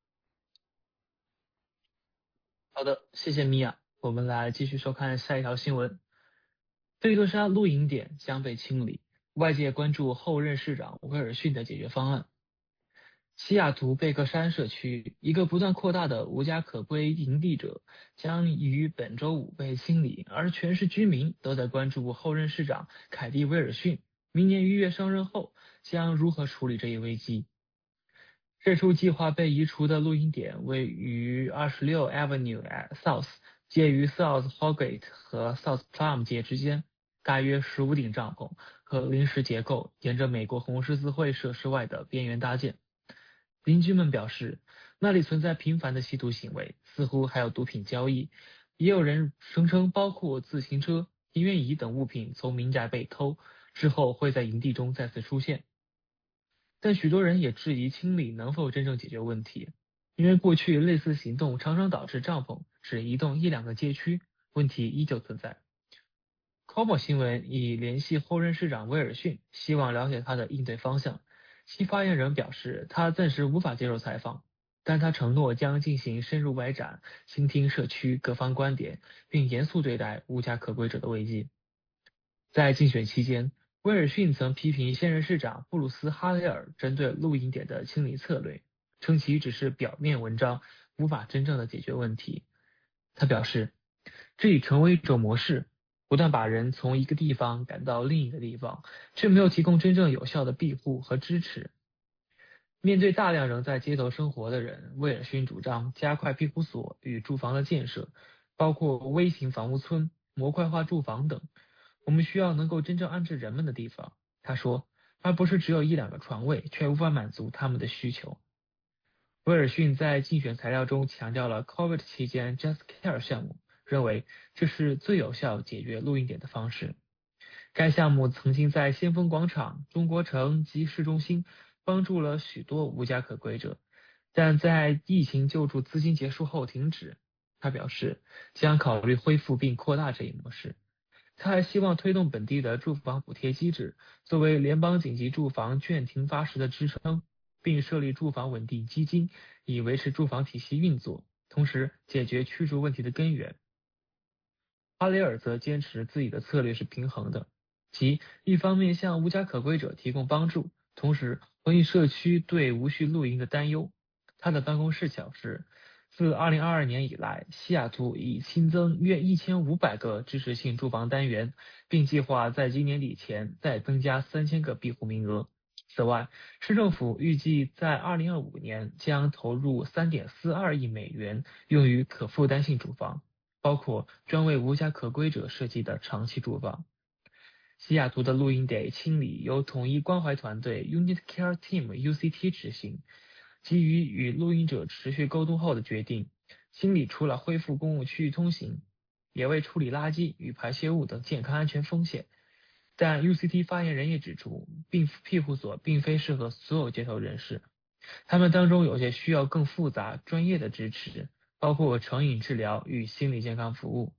好的，谢谢米娅。我们来继续收看下一条新闻。贝克山露营点将被清理，外界关注后任市长威尔逊的解决方案。西雅图贝克山社区一个不断扩大的无家可归营地者将于本周五被清理，而全市居民都在关注后任市长凯蒂威尔逊明年一月上任后将如何处理这一危机。这处计划被移除的露营点位于二十六 Avenue South， 介于 South Holgate 和 South Plum 街之间，大约十五顶帐篷和临时结构沿着美国红十字会设施外的边缘搭建。邻居们表示，那里存在频繁的吸毒行为，似乎还有毒品交易，也有人声称包括自行车、音乐椅等物品从民宅被偷之后会在营地中再次出现。但许多人也质疑清理能否真正解决问题，因为过去类似行动常常导致帐篷只移动一两个街区，问题依旧存在。Como 新闻已联系后任市长威尔逊，希望了解他的应对方向。其发言人表示，他暂时无法接受采访，但他承诺将进行深入外展，倾听社区各方观点，并严肃对待无家可归者的危机。在竞选期间，威尔逊曾批评现任市长布鲁斯·哈雷尔针对露营点的清理策略，称其只是表面文章，无法真正的解决问题。他表示，这已成为一种模式，不断把人从一个地方赶到另一个地方，却没有提供真正有效的庇护和支持。面对大量仍在街头生活的人，威尔逊主张加快庇护所与住房的建设，包括微型房屋村、模块化住房等。我们需要能够真正安置人们的地方，他说，而不是只有一两个床位，却无法满足他们的需求。威尔逊在竞选材料中强调了 COVID 期间 Just Care 项目，认为这是最有效解决露营点的方式。该项目曾经在先锋广场、中国城及市中心帮助了许多无家可归者，但在疫情救助资金结束后停止。他表示将考虑恢复并扩大这一模式。他还希望推动本地的住房补贴机制，作为联邦紧急住房券停发时的支撑，并设立住房稳定基金，以维持住房体系运作，同时解决驱逐问题的根源。哈雷尔则坚持自己的策略是平衡的，即一方面向无家可归者提供帮助，同时回应社区对无序露营的担忧。他的办公室表示，自二零二二年以来，西雅图已新增约一千五百个支持性住房单元，并计划在今年底前再增加三千个庇护名额。此外，市政府预计在二零二五年将投入 三点四二亿美元用于可负担性住房，包括专为无家可归者设计的长期住房。西雅图的露营点清理由统一关怀团队 Unit Care Team U C T 执行。基于与露营者持续沟通后的决定，清理除了恢复公共区域通行，也为处理垃圾与排泄物等健康安全风险。但 U C T 发言人也指出，并庇护所并非适合所有街头人士，他们当中有些需要更复杂专业的支持，包括成瘾治疗与心理健康服务。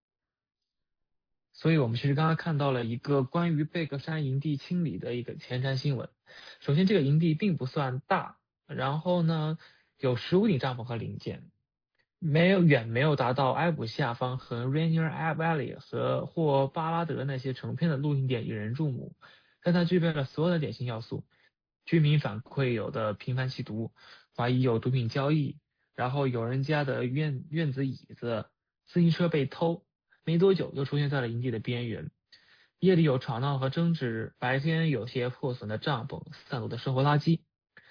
所以我们其实刚刚看到了一个关于贝克山营地清理的一个前瞻新闻。首先，这个营地并不算大，然后呢，有十五顶帐篷和零件，没有远没有达到埃普下方和 Rainier Valley 和或巴拉德那些成片的露营点引人注目，但它具备了所有的典型要素。居民反馈有的频繁吸毒，怀疑有毒品交易，然后有人家的院院子椅子、自行车被偷，没多久又出现在了营地的边缘。夜里有吵闹和争执，白天有些破损的帐篷、散落的生活垃圾。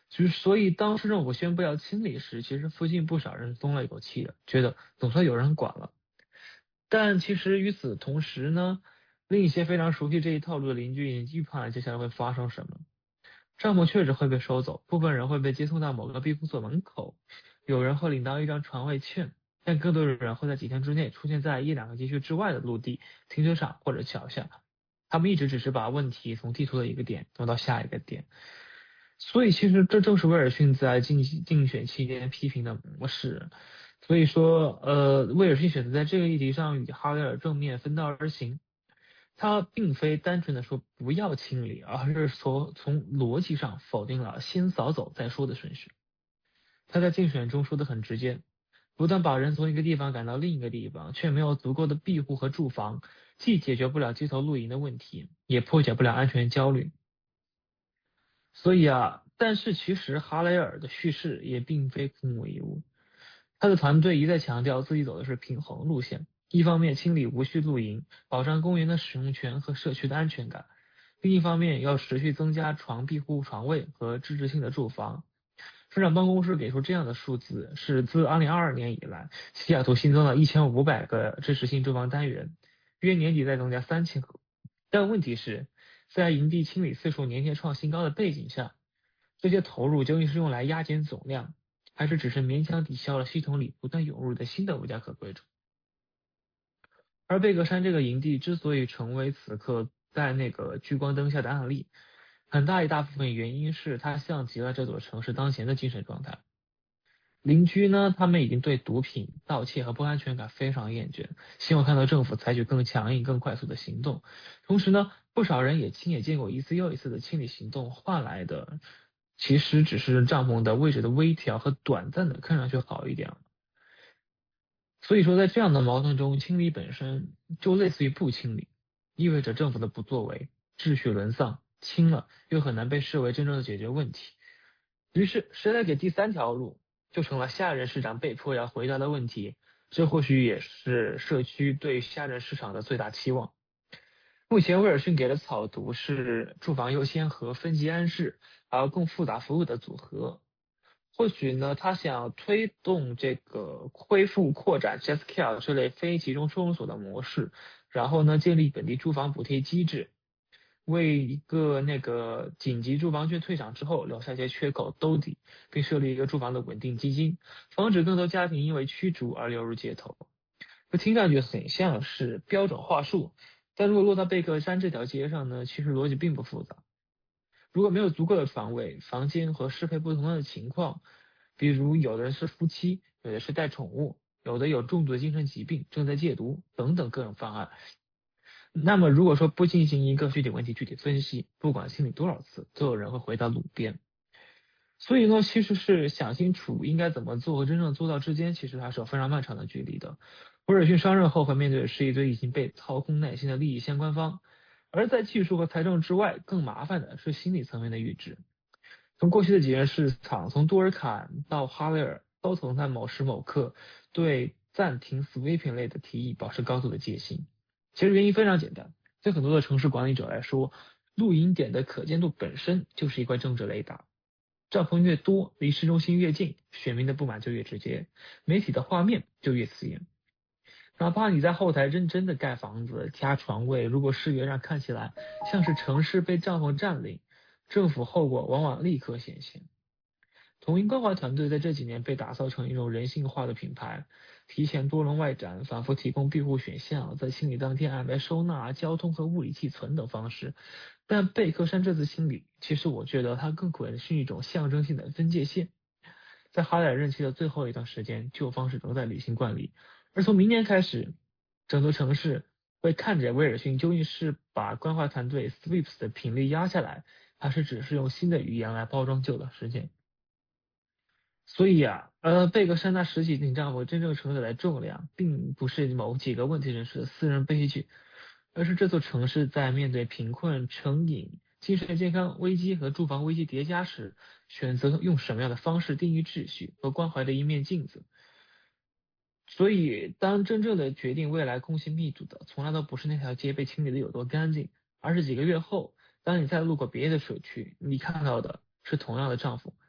就是所以当市政府宣布要清理时，其实附近不少人松了一口气的，觉得总算有人管了。但其实与此同时呢，另一些非常熟悉这一套路的邻居已经预判了接下来会发生什么。帐篷确实会被收走，部分人会被接送到某个庇护所门口，有人会领到一张床位券，但更多的人会在几天之内出现在一两个街区之外的陆地、停车场或者桥下。他们一直只是把问题从地图的一个点挪到下一个点。所以其实这正是威尔逊在竞竞选期间批评的模式。所以说，呃，威尔逊选择在这个议题上与哈雷尔正面分道而行。他并非单纯的说不要清理，而是说从逻辑上否定了先扫走再说的顺序。他在竞选中说的很直接，不但把人从一个地方赶到另一个地方，却没有足够的庇护和住房，既解决不了街头露营的问题，也破解不了安全焦虑。所以啊，但是其实哈雷尔的叙事也并非空无一物。他的团队一再强调自己走的是平衡路线，一方面清理无序露营，保障公园的使用权和社区的安全感，另一方面要持续增加床庇护床位和支持性的住房。市长办公室给出这样的数字，是自二零二二年以来，西雅图新增了一千五百个支持性住房单元，约年底再增加三千个。但问题是，在营地清理次数年年创新高的背景下，这些投入究竟是用来压减总量，还是只是勉强抵消了系统里不断涌入的新的无家可归者？而贝格山这个营地之所以成为此刻在那个聚光灯下的案例，很大一大部分原因是它像极了这座城市当前的精神状态。邻居呢，他们已经对毒品、盗窃和不安全感非常厌倦，希望看到政府采取更强硬、更快速的行动。同时呢，不少人也亲眼见过一次又一次的清理行动换来的，其实只是帐篷的位置的微调和短暂的看上去好一点。所以说，在这样的矛盾中，清理本身就类似于不清理，意味着政府的不作为，秩序沦丧，清了又很难被视为真正的解决问题。于是，谁来给第三条路，就成了下任市长被迫要回答的问题。这或许也是社区对下任市长的最大期望。目前威尔逊给的草图是住房优先和分级安置，还有更复杂服务的组合。或许呢，他想推动这个恢复扩展 Just Care 这类非集中收容所的模式，然后呢，建立本地住房补贴机制，为一个那个紧急住房券退场之后留下一些缺口兜底，并设立一个住房的稳定基金，防止更多家庭因为驱逐而流入街头。这听上去很像是标准话术，但如果落到贝克山这条街上呢，其实逻辑并不复杂。如果没有足够的床位、房间和适配不同的情况，比如有的人是夫妻，有的是带宠物，有的有重度的精神疾病，正在戒毒等等各种方案，那么如果说不进行一个具体问题具体分析，不管清理多少次，都有人会回到路边。所以呢，其实是想清楚应该怎么做和真正做到之间，其实还是有非常漫长的距离的。威尔逊上任后会面对的是一堆已经被掏空耐心的利益相关方，而在技术和财政之外，更麻烦的是心理层面的预知。从过去的几任市场，从多尔坎到哈雷尔，都曾在某时某刻对暂停 sweeping 类的提议保持高度的戒心。其实原因非常简单，对很多的城市管理者来说，露营点的可见度本身就是一块政治雷达。帐篷越多，离市中心越近，选民的不满就越直接，媒体的画面就越刺眼。哪怕你在后台认真的盖房子加床位，如果视觉上看起来像是城市被帐篷占领，政府后果往往立刻显现。统一关怀团队在这几年被打造成一种人性化的品牌，提前多轮外展，反复提供庇护选项，在清理当天安排收纳、交通和物理寄存等方式。但贝克山这次清理，其实我觉得它更可能是一种象征性的分界线。在哈雷尔任期的最后一段时间，旧方式仍在履行惯例，而从明年开始，整座城市会看着威尔逊究竟是把关怀团队 sweeps 的频率压下来，还是只是用新的语言来包装旧的事件。所以啊，呃，贝克山那十几顶帐篷真正承载的重量，并不是某几个问题人士的私人悲剧，而是这座城市在面对贫困、成瘾、精神健康危机和住房危机叠加时，选择用什么样的方式定义秩序和关怀的一面镜子。所以，当真正的决定未来空气密度的，从来都不是那条街被清理的有多干净，而是几个月后，当你再路过别的社区，你看到的是同样的帐篷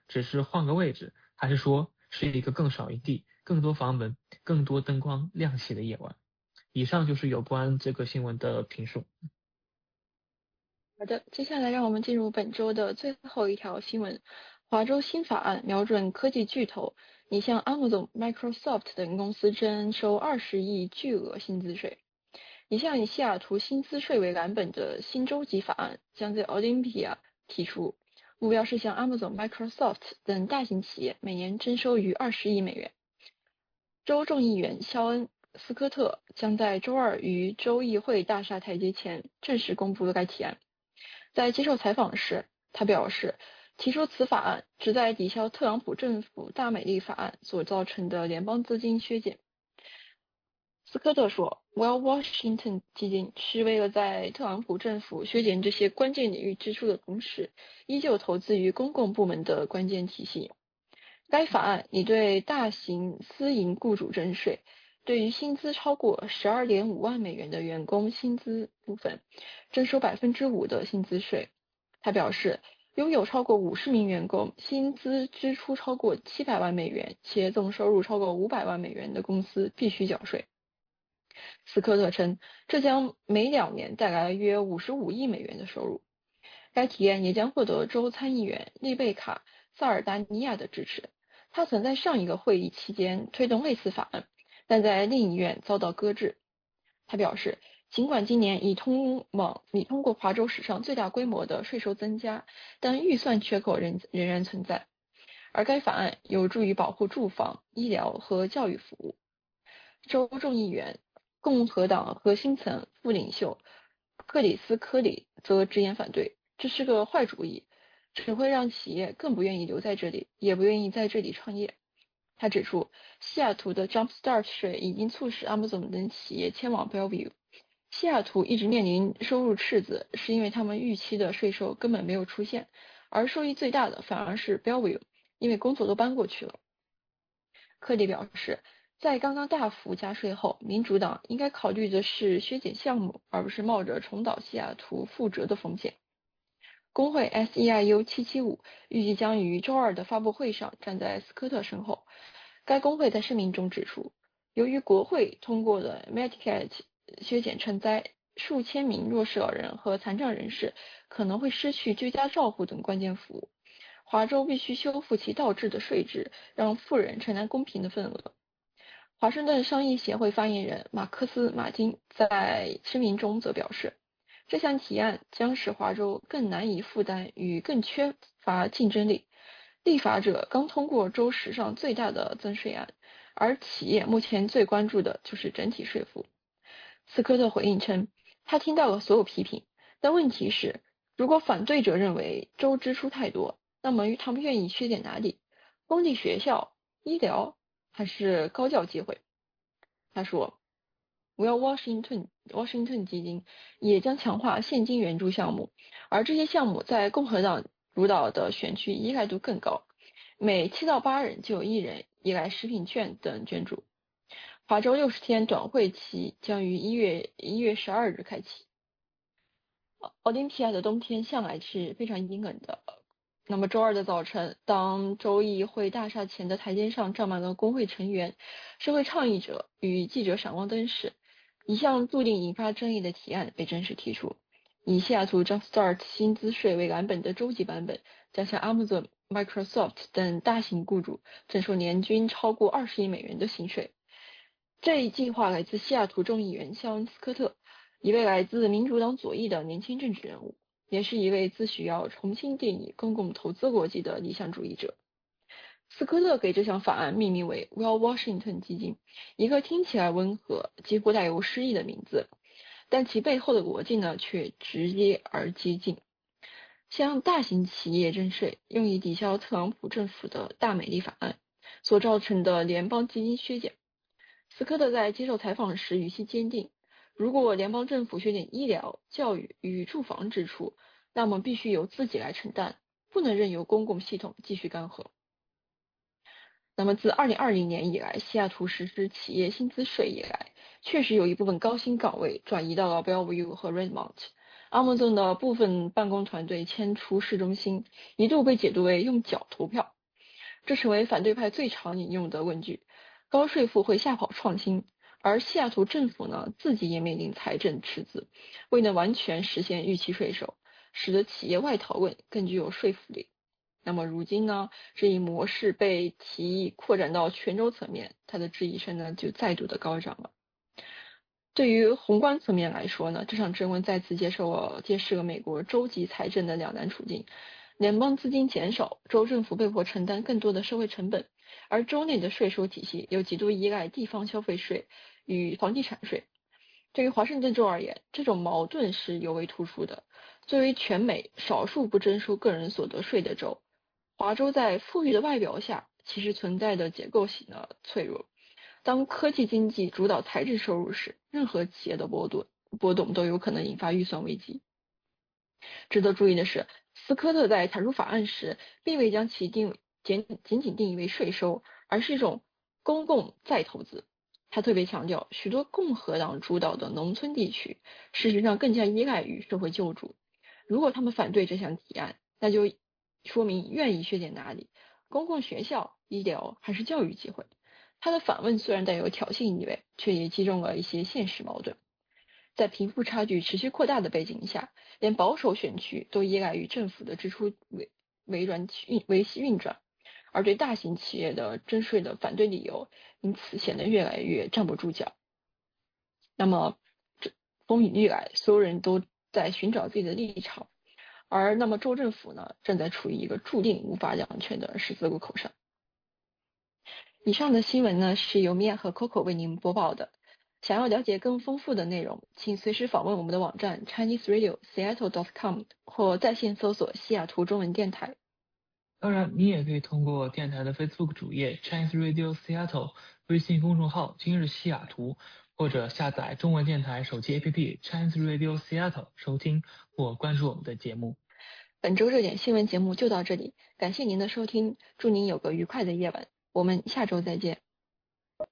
只是换个位置，还是说是一个更少一地、更多房门、更多灯光亮起的夜晚？以上就是有关这个新闻的评述。 好的，接下来让我们进入本周的最后一条新闻。华州新法案瞄准科技巨头，拟向 Amazon、Microsoft 等公司征收二十亿巨额薪资税。一项以西雅图薪资税为蓝本的新州级法案将在 Olympia 提出，目标是向 Amazon、Microsoft 等大型企业每年征收逾二十亿美元。州众议员肖恩·斯科特将在周二于州议会大厦台阶前正式公布了该提案。在接受采访时，他表示，提出此法案旨在抵消特朗普政府大美丽法案所造成的联邦资金削减。斯科特说 ，Well Washington 基金是为了在特朗普政府削减这些关键领域支出的同时，依旧投资于公共部门的关键体系。该法案拟对大型私营雇主征税，对于薪资超过 十二点五万美元的员工薪资部分征收 百分之五 的薪资税。他表示，拥有超过五十名员工，薪资支出超过七百万美元，且总收入超过五百万美元的公司必须缴税。斯科特称，这将每两年带来约五十五亿美元的收入。该提案也将获得州参议员丽贝卡·萨尔达尼亚的支持。他曾在上一个会议期间推动类似法案，但在另一院遭到搁置。他表示，尽管今年已通往已通过华州史上最大规模的税收增加，但预算缺口仍仍然存在。而该法案有助于保护住房、医疗和教育服务。州众议员共和党核心层副领袖克里斯·科里则直言反对，这是个坏主意，只会让企业更不愿意留在这里，也不愿意在这里创业。他指出，西雅图的 Jumpstart 税已经促使 Amazon 等企业迁往 Bellevue。西雅图一直面临收入赤字，是因为他们预期的税收根本没有出现，而受益最大的反而是 Bellevue， 因为工作都搬过去了。科里表示，在刚刚大幅加税后，民主党应该考虑的是削减项目，而不是冒着重蹈西雅图覆辙的风险。工会 S E I U 七七五 预计将于周二的发布会上站在斯科特身后。该工会在声明中指出，由于国会通过的 Medicaid 削减赈灾，数千名弱势老人和残障人士可能会失去居家照护等关键服务。华州必须修复其倒置的税制，让富人承担公平的份额。华盛顿商业协会发言人马克思·马丁在声明中则表示，这项提案将使华州更难以负担与更缺乏竞争力。立法者刚通过州史上最大的增税案，而企业目前最关注的就是整体税负。斯科特回应称，他听到了所有批评，但问题是，如果反对者认为州支出太多，那么他们愿意削减哪里？公立学校、医疗还是高教机会？他说 Well Washington Washington 基金也将强化现金援助项目，而这些项目在共和党主导的选区依赖度更高，每七到八人就有一人依赖食品券等捐助。华州六十天短会期将于一月一月十二日开启。奥林匹亚的冬天向来是非常阴冷的。那么周二的早晨，当州议会大厦前的台阶上站满了工会成员、社会倡议者与记者闪光灯时，一项注定引发争议的提案被正式提出。以西雅图 Jumpstart 薪资税为蓝本的州级版本，将向 Amazon、Microsoft 等大型雇主征收年均超过二十亿美元的薪税。这一计划来自西雅图众议员肖恩·斯科特，一位来自民主党左翼的年轻政治人物，也是一位自诩要重新定义公共投资逻辑的理想主义者。斯科特给这项法案命名为 Well Washington 基金，一个听起来温和、几乎带有诗意的名字，但其背后的逻辑呢，却直接而激进。向大型企业征税，用以抵消特朗普政府的大美丽法案所造成的联邦基金削减。斯科特在接受采访时语气坚定，如果联邦政府削减医疗、教育与住房支出，那么必须由自己来承担，不能任由公共系统继续干涸。那么自二零二零年以来，西雅图实施企业薪资税以来，确实有一部分高薪岗位转移到了 Bellevue 和 Redmond。Amazon 的部分办公团队迁出市中心，一度被解读为用脚投票， 这成为反对派最常引用的问句。高税负会吓跑创新，而西雅图政府呢自己也面临财政赤字，未能完全实现预期税收，使得企业外逃问更具有说服力。那么如今呢，这一模式被提议扩展到全州层面，它的质疑声呢就再度的高涨了。对于宏观层面来说呢，这场争论再次揭示了揭示了美国州级财政的两难处境。联邦资金减少，州政府被迫承担更多的社会成本，而州内的税收体系又极度依赖地方消费税与房地产税。对于华盛顿州而言，这种矛盾是尤为突出的。作为全美少数不征收个人所得税的州，华州在富裕的外表下其实存在的结构性的脆弱。当科技经济主导财政收入时，任何企业的波动波动都有可能引发预算危机。值得注意的是，斯科特在阐述法案时，并未将其定仅仅仅定义为税收，而是一种公共再投资。他特别强调，许多共和党主导的农村地区，事实上更加依赖于社会救助。如果他们反对这项提案，那就说明愿意削减哪里，公共学校、医疗还是教育机会。他的反问虽然带有挑衅意味，却也击中了一些现实矛盾。在贫富差距持续扩大的背景下，连保守选区都依赖于政府的支出维维软运维系运转，而对大型企业的征税的反对理由，因此显得越来越站不住脚。那么，这风雨欲来，所有人都在寻找自己的立场，而那么州政府呢，正在处于一个注定无法两全的十字路口上。以上的新闻呢，是由米娅和 Coco 为您播报的。想要了解更丰富的内容，请随时访问我们的网站 Chinese Radio Seattle dot com 或在线搜索西雅图中文电台。 当然，你也可以通过电台的 Facebook 主页 Chinese Radio Seattle、微信公众号今日西雅图，或者下载中文电台手机 A P P Chinese Radio Seattle 收听或关注我们的节目。 本周热点新闻节目就到这里，感谢您的收听，祝您有个愉快的夜晚，我们下周再见。